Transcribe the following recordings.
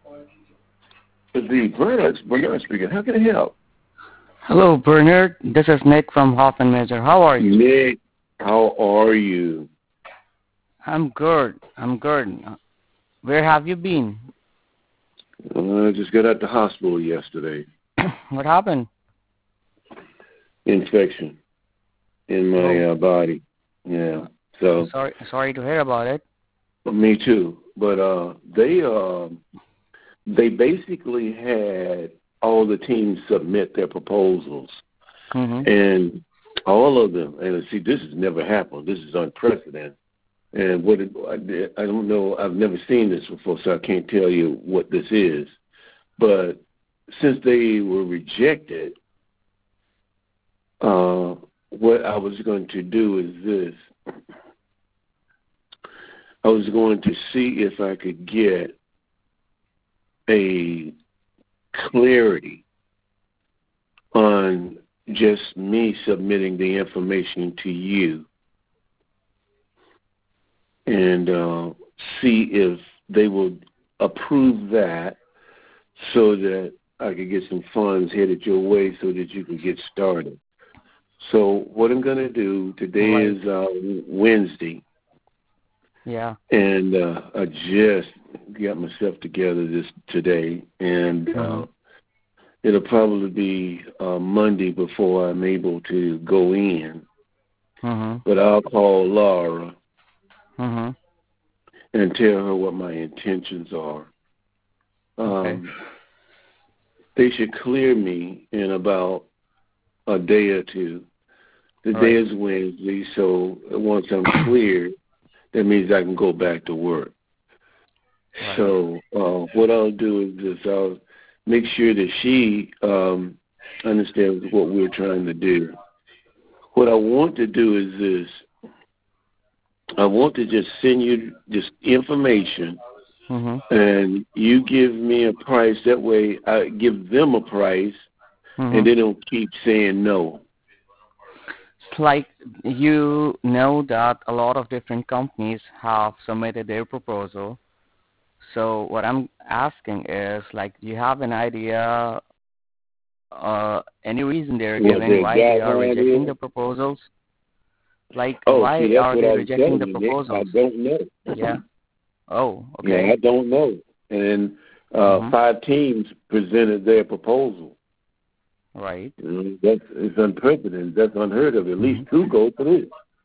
The Bernard speaking. How can I help? Hello, Bernard. This is Nick from Hoffman Major. How are you? Nick, how are you? I'm good. Where have you been? I just got out the hospital yesterday. What happened? Infection in my body. Yeah. So sorry to hear about it. me too. But they basically had all the teams submit their proposals, and all of them. And see, this has never happened. This is unprecedented. And I don't know. I've never seen this before, so I can't tell you what this is. But since they were rejected, what I was going to do is this. I was going to see if I could get a clarity on just me submitting the information to you and see if they would approve that so that I could get some funds headed your way so that you can get started. So what I'm going to do today is Wednesday. Yeah. And I just got myself together today, and it'll probably be Monday before I'm able to go in. But I'll call Laura and tell her what my intentions are. Okay. They should clear me in about a day or two. The day is Wednesday, so once I'm cleared, that means I can go back to work. Right. So what I'll do is this. I'll make sure that she understands what we're trying to do. What I want to do is this. I want to just send you just information, and you give me a price. That way I give them a price, and they don't keep saying no. It's like you know that a lot of different companies have submitted their proposal. So what I'm asking is, like, do you have an idea, any reason they're giving why they are rejecting the proposals? Like, why are they rejecting the proposals? I don't know. Yeah. Oh, okay. Yeah, I don't know. And 5 teams presented their proposal. Right. It's unprecedented. That's unheard of. At least 2 go through.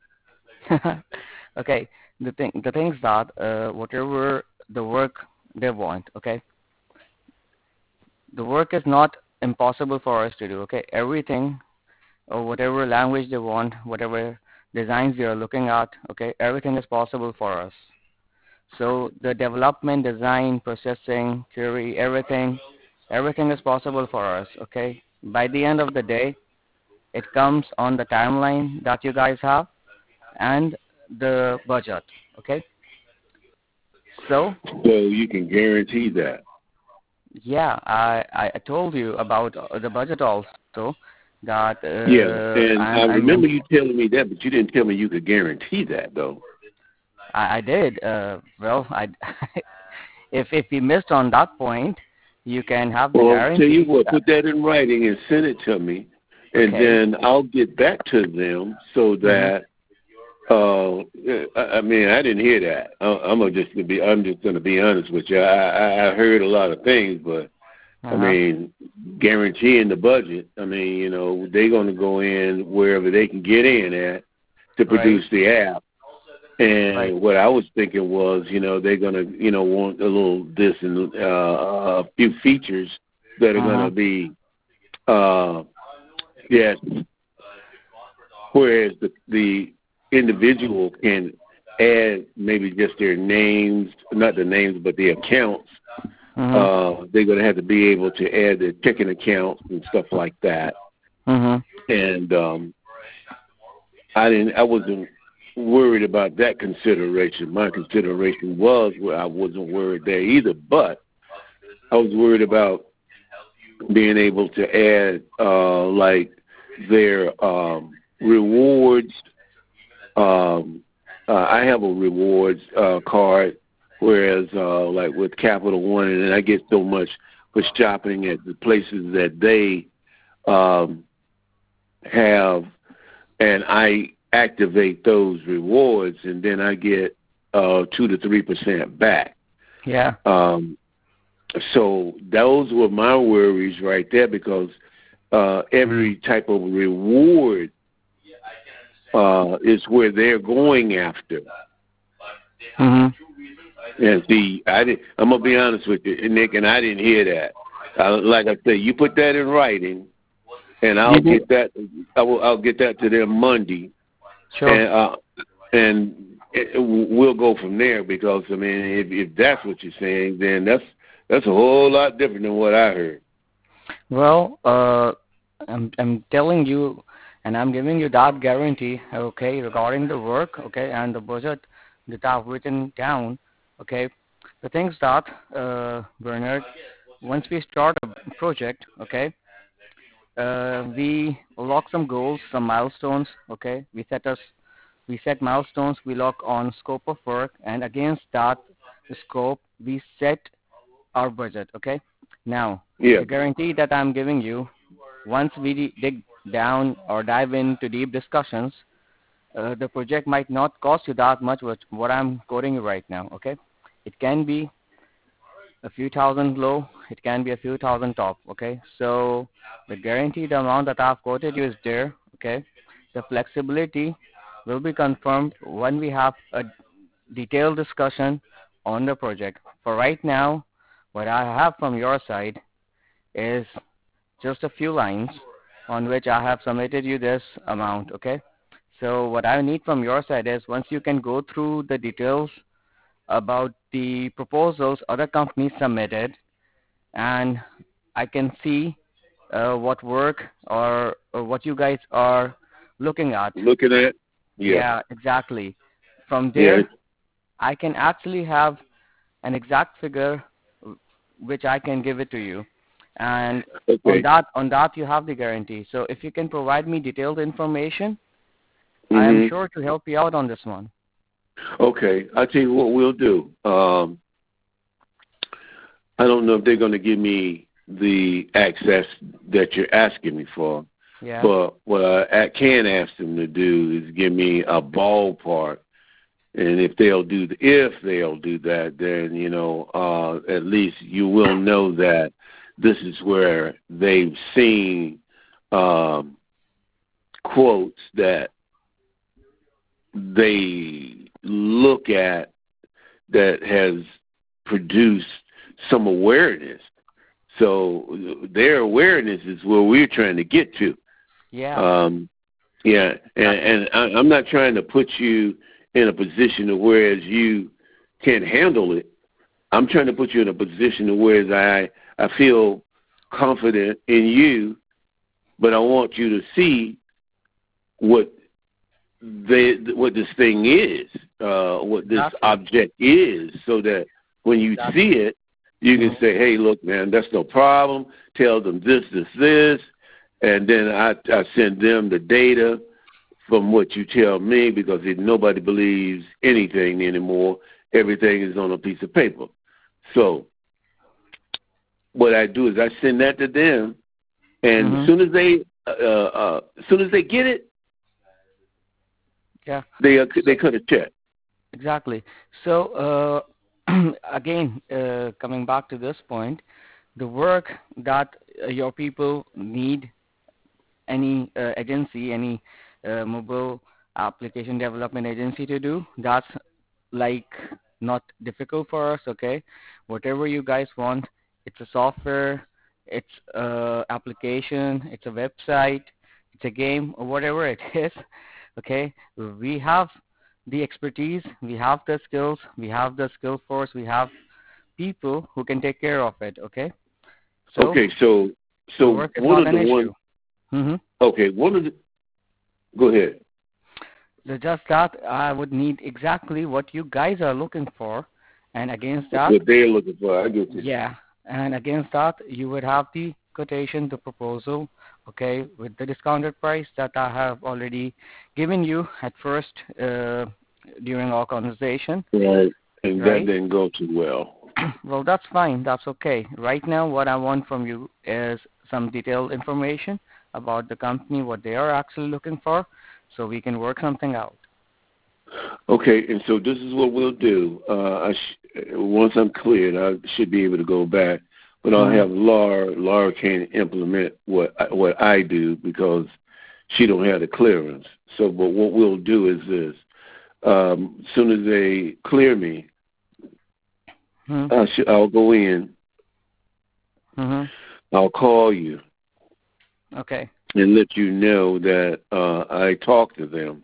Okay. The thing is that whatever the work they want, okay, the work is not impossible for us to do. Okay, everything or whatever language they want, whatever designs they are looking at, okay, everything is possible for us. So the development, design, processing, theory, everything is possible for us. Okay. By the end of the day, it comes on the timeline that you guys have and the budget, okay? So you can guarantee that? Yeah, I told you about the budget also. That and I remember you telling me that, but you didn't tell me you could guarantee that, though. I did. Well, if you missed on that point, you can have the guarantee. I'll tell you what, put that in writing and send it to me, and then I'll get back to them so that. I mean, I didn't hear that. I'm just going to be honest with you. I heard a lot of things, but I mean, guaranteeing the budget. I mean, you know, they're going to go in wherever they can get in at to produce the app. And what I was thinking was, you know, they're going to, you know, want a little this and a few features that are going to be, yes. Whereas the individual can add maybe just their names, not the names, but the accounts. They're going to have to be able to add their checking accounts and stuff like that. And I wasn't worried about that consideration. My consideration was I wasn't worried there either, but I was worried about being able to add like their rewards. I have a rewards card Whereas, like with Capital One, and I get so much for shopping at the places that they have, and I activate those rewards, and then I get 2 to 3% back. Yeah. So those were my worries right there, because every type of reward is where they're going after. And see, I'm gonna be honest with you, Nick, and I didn't hear that. Like I said, you put that in writing, and I'll get that. I'll get that to them Monday. Sure. And we'll go from there, because I mean, if that's what you're saying, then that's a whole lot different than what I heard. Well, I'm telling you, and I'm giving you that guarantee, okay, regarding the work, okay, and the budget that I've written down, okay. The things that, Bernard, once we start a project, okay, we lock some goals, some milestones, okay. We set milestones, we lock on scope of work, and against that scope, we set our budget, okay. Now, the guarantee that I'm giving you, once we dig down or dive into deep discussions, the project might not cost you that much, what I'm quoting you right now, okay? It can be a few thousand low, it can be a few thousand top, okay? So the guaranteed amount that I've quoted you is there, okay? The flexibility will be confirmed when we have a detailed discussion on the project. For right now, what I have from your side is just a few lines on which I have submitted you this amount, okay? So what I need from your side is, once you can go through the details about the proposals other companies submitted, and I can see what work or what you guys are looking at. Yeah, exactly. From there, I can actually have an exact figure which I can give it to you. And on that you have the guarantee. So if you can provide me detailed information, I am sure to help you out on this one. Okay, I'll tell you what we'll do. I don't know if they're going to give me the access that you're asking me for, but what I can ask them to do is give me a ballpark, and if they'll do that, then at least you will know that this is where they've seen quotes that they look at that has produced some awareness. So their awareness is where we're trying to get to. And I'm not trying to put you in a position of whereas you can't handle it. I'm trying to put you in a position of whereas I feel confident in you, but I want you to see what this thing is, what this object is, so that when you see it, you can say, hey, look, man, that's no problem. Tell them this, and then I send them the data from what you tell me, because nobody believes anything anymore. Everything is on a piece of paper. So what I do is I send that to them, and as soon as they get it, they cut a check. Exactly. So again, coming back to this point, the work that your people need, any agency, any mobile application development agency to do, that's like not difficult for us, okay? Whatever you guys want, it's a software, it's a application, it's a website, it's a game, or whatever it is, okay? We have the expertise, we have the skills, we have the skill force, we have people who can take care of it, okay? So work is not an issue. Okay, one of the. Go ahead. Just that I would need exactly what you guys are looking for, and against that. What they're looking for, I get you. Yeah, and against that, you would have the quotation, the proposal, okay, with the discounted price that I have already given you at first during our conversation. Right. and that right? didn't go too well. Well, that's fine. That's okay. Right now, what I want from you is some detailed information about the company, what they are actually looking for, so we can work something out. Okay, and so this is what we'll do. Once I'm cleared, I should be able to go back, but I'll have Laura. Laura can implement what I do because she don't have the clearance. So, but what we'll do is this: as soon as they clear me, I'll go in. I'll call you. Okay. And let you know that I talked to them.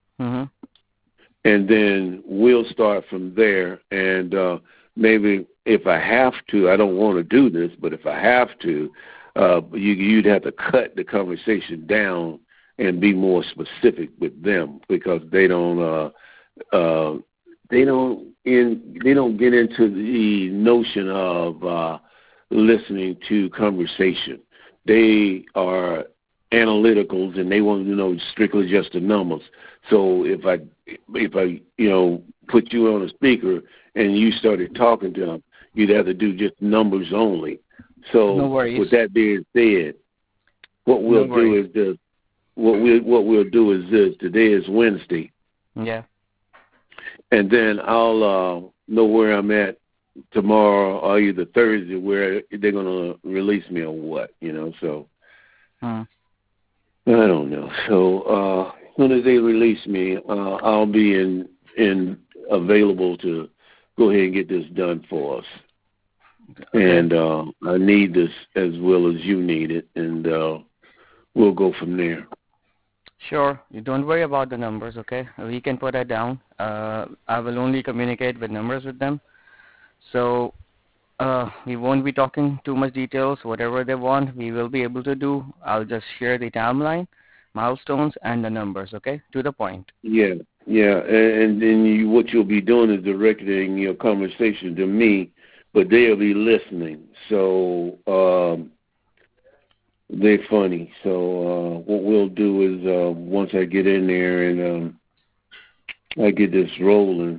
And then we'll start from there. And maybe if I have to, I don't want to do this, but if I have to, you'd have to cut the conversation down and be more specific with them because they don't get into the notion of listening to conversation. They are analyticals and they want to know strictly just the numbers. So if I put you on a speaker and you started talking to them, you'd have to do just numbers only. So no worries. With that being said, what we'll do is this. What we'll do is this. Today is Wednesday. Yeah. And then I'll know where I'm at tomorrow or either Thursday where they're going to release me or what, so I don't know. So as soon as they release me, I'll be in available to go ahead and get this done for us. Okay. And I need this as well as you need it, and we'll go from there. Sure. You don't worry about the numbers, okay? We can put that down. I will only communicate with numbers with them. So we won't be talking too much details. Whatever they want, we will be able to do. I'll just share the timeline, milestones, and the numbers, okay? To the point. Yeah. And then what you'll be doing is directing your conversation to me, but they'll be listening. So they're funny. So what we'll do is once I get in there and I get this rolling,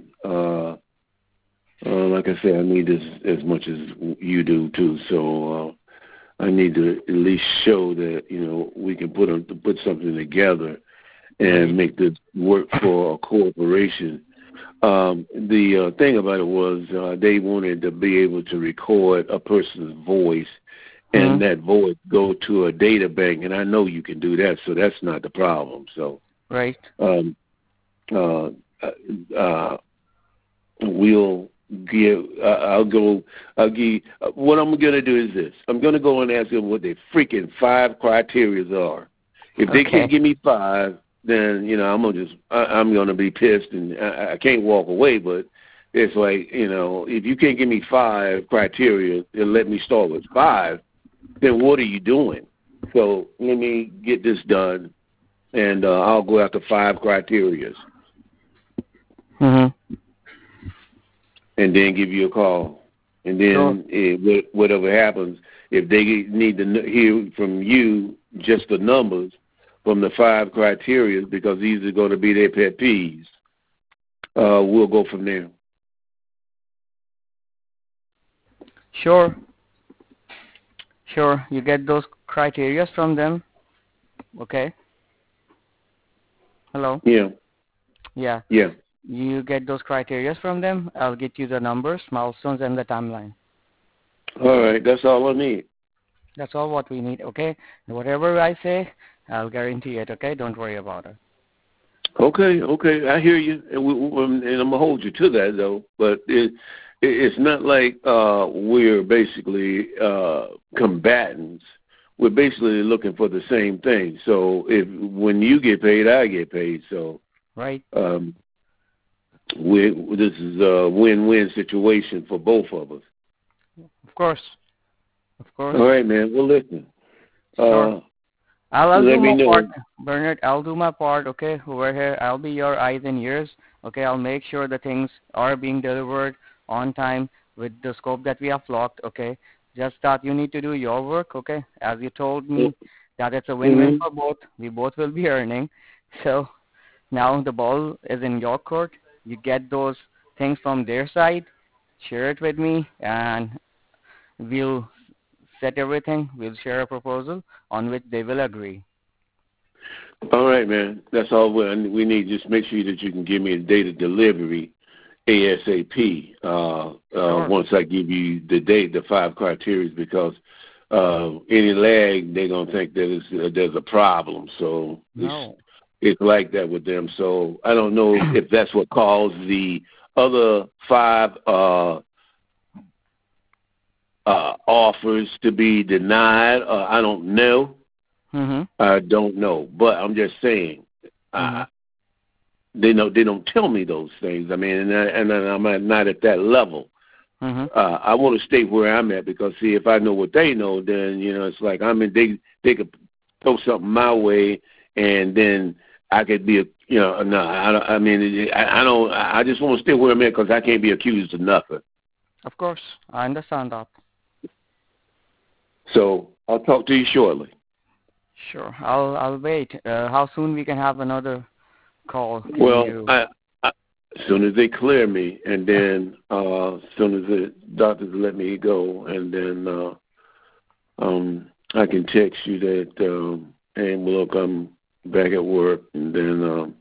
like I said, I need this as much as you do too. So I need to at least show that we can put something together and make this work for a corporation. The thing about it was they wanted to be able to record a person's voice and that voice go to a data bank, and I know you can do that, so that's not the problem. So right. We'll give. I'll give. What I'm going to do is this. I'm going to go and ask them what their freaking 5 criteria are. If they can't give me 5, then I'm going to be pissed and I can't walk away. But it's like if you can't give me 5 criteria and let me start with 5, then what are you doing? So let me get this done, and I'll go after 5 criteria. And then give you a call. And then whatever happens, if they need to hear from you just the numbers from the 5 criteria, because these are going to be their pet peeves, we'll go from there. Sure. You get those criteria from them. Okay. Hello? Yeah. You get those criteria from them. I'll get you the numbers, milestones, and the timeline. All right. That's all I need. That's all what we need, okay? Whatever I say, I'll guarantee it, okay? Don't worry about it. Okay. I hear you, and I'm going to hold you to that, though. But it's not like we're basically combatants. We're basically looking for the same thing. So when you get paid, I get paid. So right. This is a win-win situation for both of us. Of course. All right, man. Well, listen. Sure. I'll do my part, Bernard. I'll do my part, okay? Over here, I'll be your eyes and ears, okay? I'll make sure the things are being delivered on time with the scope that we have locked, okay? Just that you need to do your work, okay? As you told me, that it's a win-win for both. We both will be earning. So now the ball is in your court. You get those things from their side, share it with me, and we'll set everything. We'll share a proposal on which they will agree. All right, man. That's all we need. Just make sure that you can give me a date of delivery ASAP. Sure. Once I give you the date, the 5 criteria, because any lag, they're gonna think that there's a problem. So No. it's like that with them. So I don't know if that's what caused the other 5 offers to be denied. I don't know. I don't know, but I'm just saying. They don't tell me those things. I mean, and I'm not at that level. I want to stay where I'm at, because see, if I know what they know, then it's like they could throw something my way, and then I could be no. I just want to stay where I'm at, because I can't be accused of nothing. Of course, I understand that. So I'll talk to you shortly. Sure, I'll wait. How soon we can have another call? As soon as they clear me, and then as soon as the doctors let me go, and then I can text you that, hey, look, I'm back at work, and then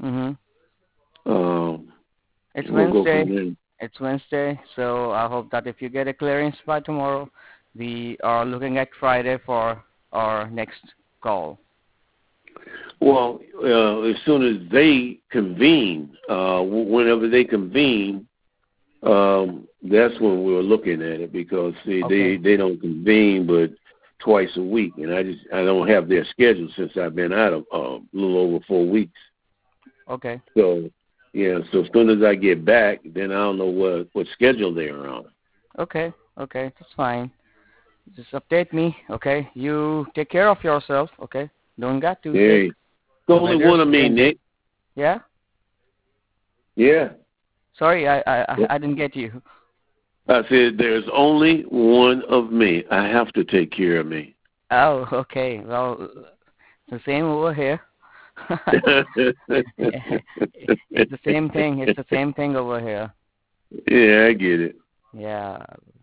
it's we'll go Wednesday. from there. It's Wednesday, so I hope that if you get a clearance by tomorrow, we are looking at Friday for our next call. Well, as soon as they convene, whenever they convene, that's when we're looking at it, because see, they don't convene but twice a week, and I don't have their schedule since I've been out of a little over 4 weeks. Okay. So so as soon as I get back, then I don't know what schedule they're on. Okay, that's fine. Just update me, okay? You take care of yourself, okay? Don't get too sick. The only one of me, Nick. Yeah? Yeah. Sorry, I didn't get you. I said there's only one of me. I have to take care of me. Oh, okay. Well, it's the same over here. It's the same thing. It's the same thing over here. Yeah, I get it. Yeah.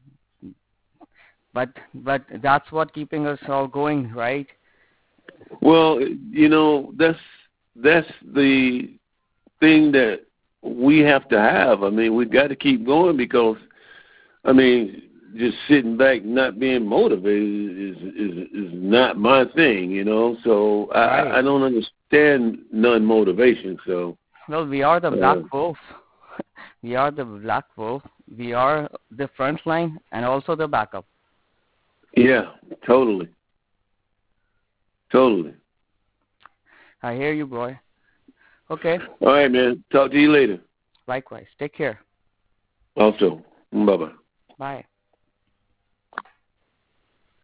But that's what keeping us all going, right? Well, that's the thing that we have to have. I mean, we've got to keep going, because I mean, just sitting back not being motivated is not my thing, So Right. I don't understand non-motivation. So well, we are the black wolf. We are the black wolf. We are the front line and also the backup. Yeah, totally. I hear you, boy. Okay. All right, man. Talk to you later. Likewise. Take care. Also. Bye-bye. Bye.